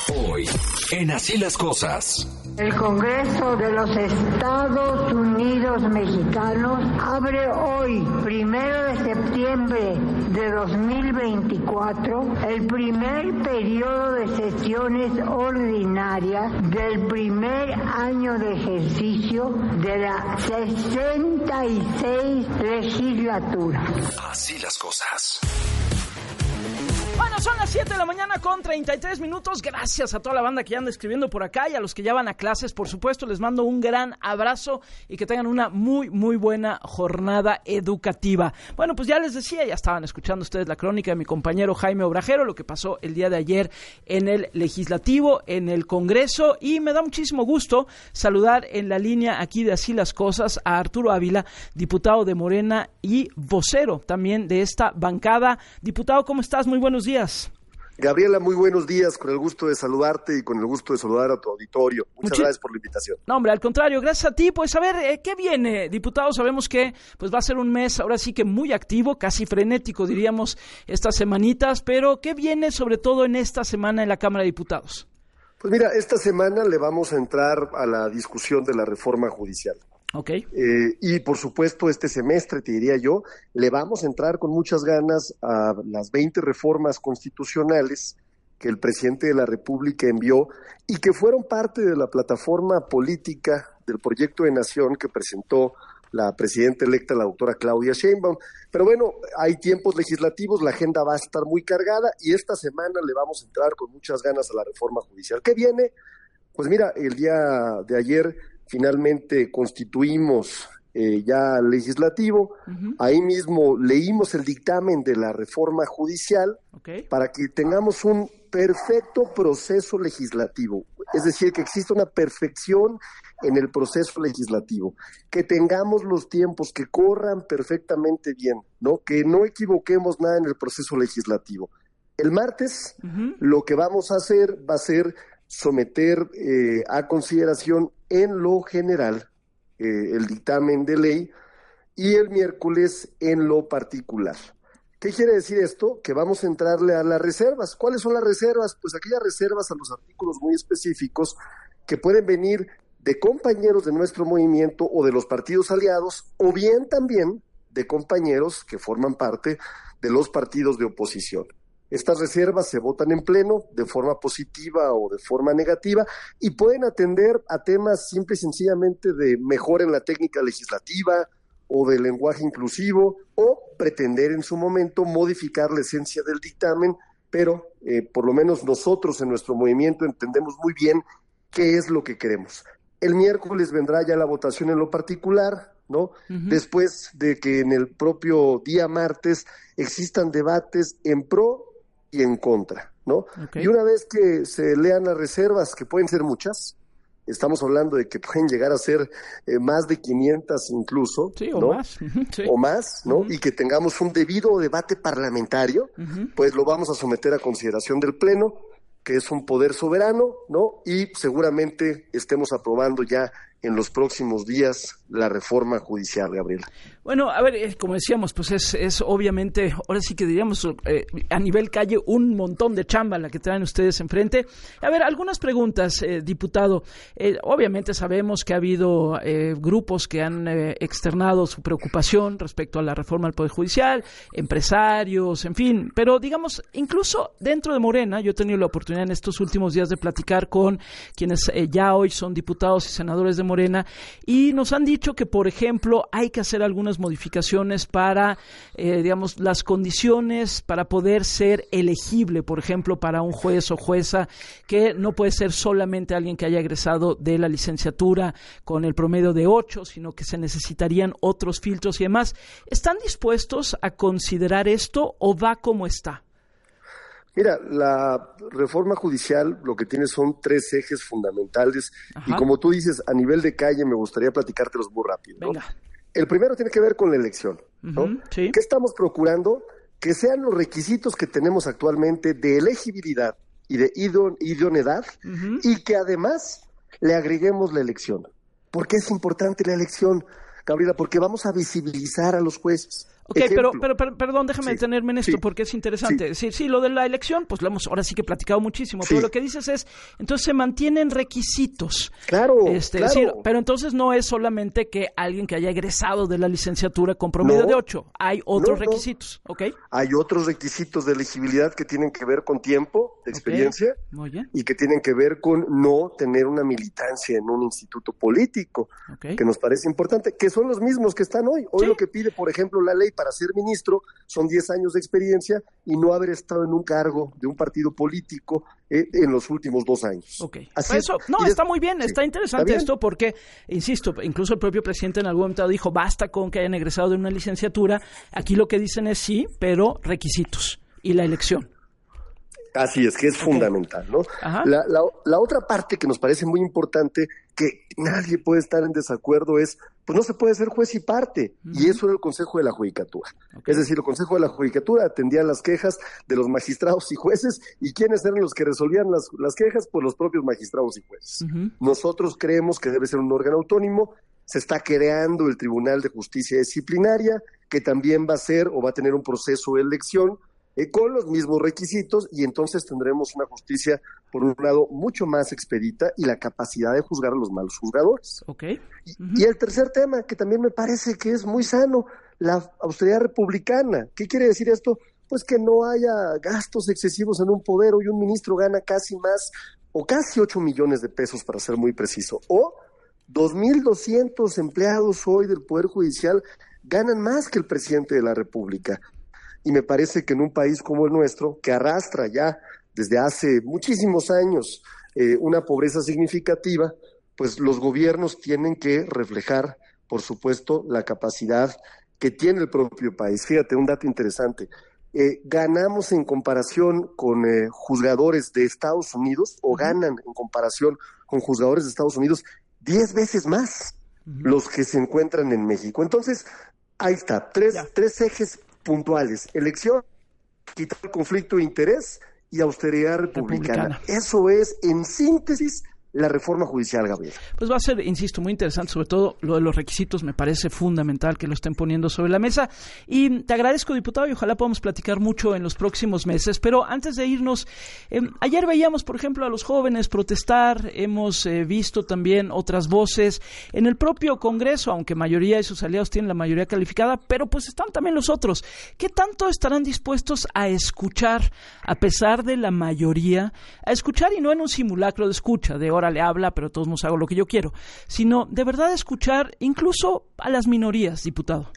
Hoy, en Así las Cosas. El Congreso de los Estados Unidos Mexicanos abre hoy, 1 de septiembre de 2024, el primer periodo de sesiones ordinarias del primer año de ejercicio de la 66 legislatura. Así las cosas. Bueno, son las 7 de la mañana con 33 minutos. Gracias a toda la banda que ya anda escribiendo por acá y a los que ya van a clases, por supuesto, les mando un gran abrazo y que tengan una muy, muy buena jornada educativa. Bueno, pues ya les decía, ya estaban escuchando ustedes la crónica de mi compañero Jaime Obrajero, lo que pasó el día de ayer en el Legislativo, en el Congreso, y me da muchísimo gusto saludar en la línea aquí de Así las Cosas a Arturo Ávila, diputado de Morena y vocero también de esta bancada. Diputado, ¿cómo estás? Muy buenos días. Gabriela, muy buenos días, con el gusto de saludarte y con el gusto de saludar a tu auditorio. Muchas gracias por la invitación. No, hombre, al contrario, gracias a ti. Pues a ver, ¿qué viene, diputado? Sabemos que pues va a ser un mes, ahora sí que muy activo, casi frenético, diríamos, estas semanitas, pero ¿qué viene sobre todo en esta semana en la Cámara de Diputados? Pues mira, esta semana le vamos a entrar a la discusión de la reforma judicial. Okay. Y por supuesto este semestre, te diría yo, le vamos a entrar con muchas ganas a las 20 reformas constitucionales que el presidente de la República envió y que fueron parte de la plataforma política del proyecto de nación que presentó la presidenta electa, la doctora Claudia Sheinbaum. Pero bueno, hay tiempos legislativos, la agenda va a estar muy cargada y esta semana le vamos a entrar con muchas ganas a la reforma judicial. ¿Qué viene? Pues mira, el día de ayer finalmente constituimos ya legislativo. Uh-huh. Ahí mismo leímos el dictamen de la reforma judicial. Okay. Para que tengamos un perfecto proceso legislativo, es decir, que exista una perfección en el proceso legislativo, que tengamos los tiempos que corran perfectamente bien, ¿no? Que no equivoquemos nada en el proceso legislativo. El martes, uh-huh, lo que vamos a hacer va a ser someter a consideración en lo general el dictamen de ley y el miércoles en lo particular. ¿Qué quiere decir esto? Que vamos a entrarle a las reservas. ¿Cuáles son las reservas? Pues aquellas reservas a los artículos muy específicos que pueden venir de compañeros de nuestro movimiento o de los partidos aliados, o bien también de compañeros que forman parte de los partidos de oposición. Estas reservas se votan en pleno de forma positiva o de forma negativa y pueden atender a temas simple y sencillamente de mejora en la técnica legislativa o de lenguaje inclusivo o pretender en su momento modificar la esencia del dictamen, pero por lo menos nosotros en nuestro movimiento entendemos muy bien qué es lo que queremos. El miércoles vendrá ya la votación en lo particular, ¿no? Uh-huh. Después de que en el propio día martes existan debates en pro y en contra, ¿no? Okay. Y una vez que se lean las reservas, que pueden ser muchas, estamos hablando de que pueden llegar a ser más de 500 incluso, sí, o ¿no? Más. Sí. O más, ¿no? Uh-huh. Y que tengamos un debido debate parlamentario, uh-huh, pues lo vamos a someter a consideración del Pleno, que es un poder soberano, ¿no? Y seguramente estemos aprobando ya en los próximos días la reforma judicial, Gabriela. Bueno, a ver, como decíamos, pues es obviamente, ahora sí que diríamos, a nivel calle, un montón de chamba la que traen ustedes enfrente. A ver, algunas preguntas, diputado. Obviamente sabemos que ha habido grupos que han externado su preocupación respecto a la reforma del Poder Judicial, empresarios, en fin, pero digamos, incluso dentro de Morena, yo he tenido la oportunidad en estos últimos días de platicar con quienes ya hoy son diputados y senadores de Morena, y nos han dicho que, por ejemplo, hay que hacer algunas modificaciones para, digamos, las condiciones para poder ser elegible, por ejemplo, para un juez o jueza, que no puede ser solamente alguien que haya egresado de la licenciatura con el promedio de 8, sino que se necesitarían otros filtros y demás. ¿Están dispuestos a considerar esto o va como está? Mira, la reforma judicial lo que tiene son 3 ejes fundamentales. Ajá. Y como tú dices, a nivel de calle me gustaría platicártelos muy rápido, ¿no? Venga. El primero tiene que ver con la elección, ¿no? Uh-huh, sí. ¿Qué estamos procurando? Que sean los requisitos que tenemos actualmente de elegibilidad y de idoneidad, uh-huh, y que además le agreguemos la elección. ¿Por qué es importante la elección, Gabriela? Porque vamos a visibilizar a los jueces. Ok, pero perdón, déjame detenerme en esto porque es interesante. Sí, lo de la elección, pues lo hemos ahora sí que platicado muchísimo, pero lo que dices es, entonces se mantienen requisitos. Claro, claro. Decir, pero entonces no es solamente que alguien que haya egresado de la licenciatura con promedio de 8, hay otros requisitos, ¿ok? Hay otros requisitos de elegibilidad que tienen que ver con tiempo, de experiencia, y que tienen que ver con no tener una militancia en un instituto político, que nos parece importante, que son los mismos que están hoy. Hoy lo que pide, por ejemplo, la ley para ser ministro son 10 años de experiencia y no haber estado en un cargo de un partido político en los últimos 2 años. Así eso, está muy bien, está interesante esto porque, insisto, incluso el propio presidente en algún momento dijo, basta con que hayan egresado de una licenciatura. Aquí lo que dicen es sí, pero requisitos y la elección. Así es, que es fundamental, ¿no? La otra parte que nos parece muy importante, que nadie puede estar en desacuerdo, es, pues no se puede ser juez y parte, y eso era el Consejo de la Judicatura. Es decir, el Consejo de la Judicatura atendía las quejas de los magistrados y jueces, y ¿quiénes eran los que resolvían las quejas? Pues los propios magistrados y jueces. Nosotros creemos que debe ser un órgano autónomo. Se está creando el Tribunal de Justicia Disciplinaria, que también va a ser o va a tener un proceso de elección con los mismos requisitos, y entonces tendremos una justicia, por un lado, mucho más expedita y la capacidad de juzgar a los malos juzgadores. Y el tercer tema, que también me parece que es muy sano, la austeridad republicana. ¿Qué quiere decir esto? Pues que no haya gastos excesivos en un poder. Hoy un ministro gana casi 8 millones de pesos, para ser muy preciso, o 2,200 empleados hoy del Poder Judicial ganan más que el presidente de la República. Y me parece que en un país como el nuestro, que arrastra ya desde hace muchísimos años una pobreza significativa, pues los gobiernos tienen que reflejar, por supuesto, la capacidad que tiene el propio país. Fíjate, un dato interesante. Ganamos en comparación con juzgadores de Estados Unidos, o ganan en comparación con juzgadores de Estados Unidos 10 veces más los que se encuentran en México. Entonces, ahí está, tres ejes puntuales: elección, quitar el conflicto de interés y austeridad republicana. Eso es, en síntesis, la reforma judicial, Gabriel. Pues va a ser, insisto, muy interesante, sobre todo lo de los requisitos. Me parece fundamental que lo estén poniendo sobre la mesa, y te agradezco, diputado, y ojalá podamos platicar mucho en los próximos meses. Pero antes de irnos, ayer veíamos, por ejemplo, a los jóvenes protestar. Hemos visto también otras voces en el propio Congreso, aunque mayoría de sus aliados tienen la mayoría calificada, pero pues están también los otros. ¿Qué tanto estarán dispuestos a escuchar, a pesar de la mayoría, a escuchar, y no en un simulacro de escucha, de ahora le habla, pero todos nos hago lo que yo quiero, sino de verdad escuchar incluso a las minorías, diputado?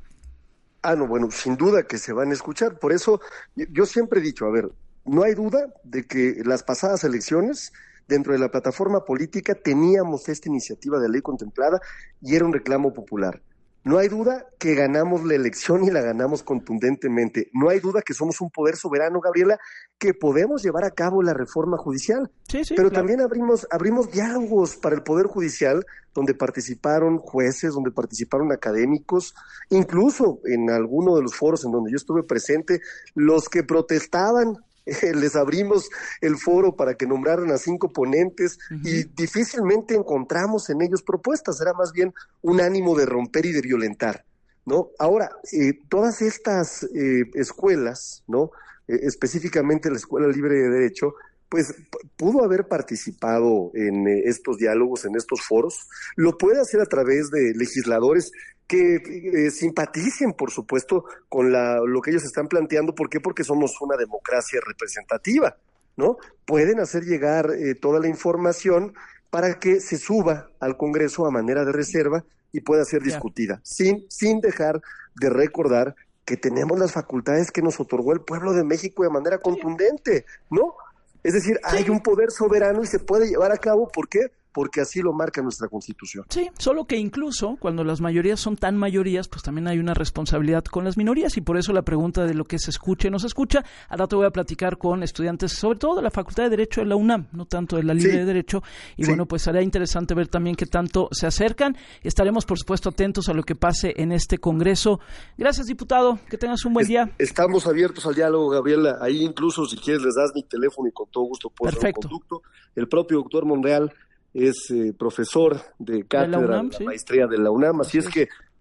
No, bueno, sin duda que se van a escuchar. Por eso yo siempre he dicho, a ver, no hay duda de que las pasadas elecciones, dentro de la plataforma política, teníamos esta iniciativa de ley contemplada y era un reclamo popular. No hay duda que ganamos la elección y la ganamos contundentemente. No hay duda que somos un poder soberano, Gabriela, que podemos llevar a cabo la reforma judicial. Pero también abrimos diálogos para el Poder Judicial, donde participaron jueces, donde participaron académicos, incluso en alguno de los foros en donde yo estuve presente, los que protestaban. Les abrimos el foro para que nombraran a 5 ponentes y difícilmente encontramos en ellos propuestas. Era más bien un ánimo de romper y de violentar, ¿no? Ahora, todas estas escuelas, ¿no? Específicamente la Escuela Libre de Derecho, pues pudo haber participado en estos diálogos, en estos foros. Lo puede hacer a través de legisladores que simpaticen, por supuesto, con lo que ellos están planteando. ¿Por qué? Porque somos una democracia representativa, ¿no? Pueden hacer llegar toda la información para que se suba al Congreso a manera de reserva y pueda ser discutida, sin dejar de recordar que tenemos las facultades que nos otorgó el pueblo de México de manera contundente, ¿no? Es decir, hay un poder soberano y se puede llevar a cabo. ¿Por qué? Porque así lo marca nuestra Constitución. Sí, solo que incluso cuando las mayorías son tan mayorías, pues también hay una responsabilidad con las minorías, y por eso la pregunta de lo que se escucha y no se escucha. Al rato voy a platicar con estudiantes, sobre todo de la Facultad de Derecho de la UNAM, no tanto de la Libre de Derecho, y bueno, pues será interesante ver también qué tanto se acercan. Estaremos, por supuesto, atentos a lo que pase en este Congreso. Gracias, diputado, que tengas un buen día. Estamos abiertos al diálogo, Gabriela. Ahí incluso, si quieres, les das mi teléfono y con todo gusto puedo hacer un conducto. El propio doctor Monreal es profesor de cátedra de la maestría de la UNAM, así es que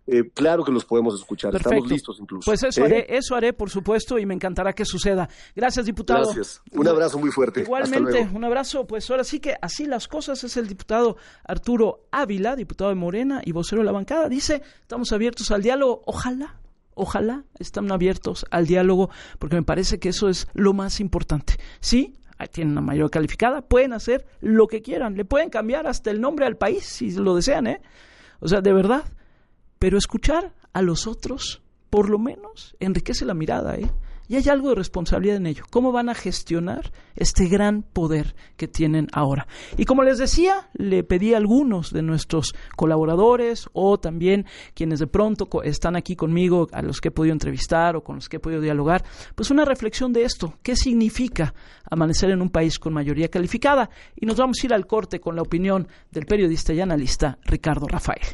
claro que los podemos escuchar. Perfecto. Estamos listos incluso. Pues eso haré, por supuesto, y me encantará que suceda. Gracias, diputado. Gracias. Un abrazo muy fuerte. Igualmente, un abrazo. Pues ahora sí que así las cosas. Es el diputado Arturo Ávila, diputado de Morena y vocero de la bancada. Dice, estamos abiertos al diálogo. Ojalá están abiertos al diálogo, porque me parece que eso es lo más importante. Sí, tienen una mayoría calificada, pueden hacer lo que quieran, le pueden cambiar hasta el nombre al país si lo desean, O sea, de verdad. Pero escuchar a los otros, por lo menos, enriquece la mirada, Y hay algo de responsabilidad en ello. ¿Cómo van a gestionar este gran poder que tienen ahora? Y como les decía, le pedí a algunos de nuestros colaboradores o también quienes de pronto están aquí conmigo, a los que he podido entrevistar o con los que he podido dialogar, pues una reflexión de esto. ¿Qué significa amanecer en un país con mayoría calificada? Y nos vamos a ir al corte con la opinión del periodista y analista Ricardo Rafael.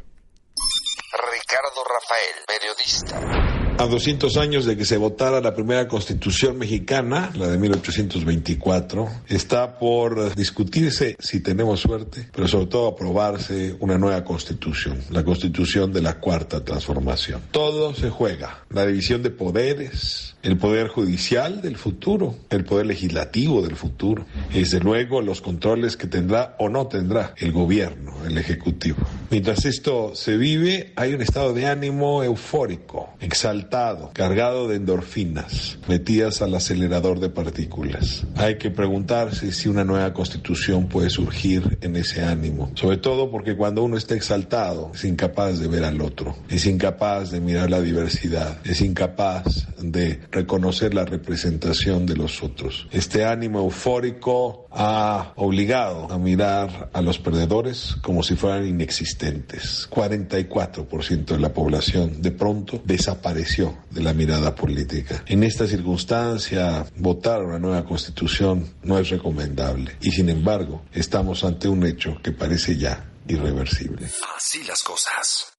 Ricardo Rafael, periodista. A 200 años de que se votara la primera Constitución mexicana, la de 1824, está por discutirse, si tenemos suerte, pero sobre todo aprobarse una nueva Constitución, la Constitución de la Cuarta Transformación. Todo se juega, la división de poderes, el poder judicial del futuro, el poder legislativo del futuro, y desde luego los controles que tendrá o no tendrá el gobierno, el ejecutivo. Mientras esto se vive, hay un estado de ánimo eufórico, exaltado, cargado de endorfinas, metidas al acelerador de partículas. Hay que preguntarse si una nueva Constitución puede surgir en ese ánimo, sobre todo porque cuando uno está exaltado es incapaz de ver al otro, es incapaz de mirar la diversidad, es incapaz de reconocer la representación de los otros. Este ánimo eufórico ha obligado a mirar a los perdedores como si fueran inexistentes. 44% de la población de pronto desapareció de la mirada política. En esta circunstancia, votar una nueva Constitución no es recomendable y sin embargo estamos ante un hecho que parece ya irreversible. Así las cosas.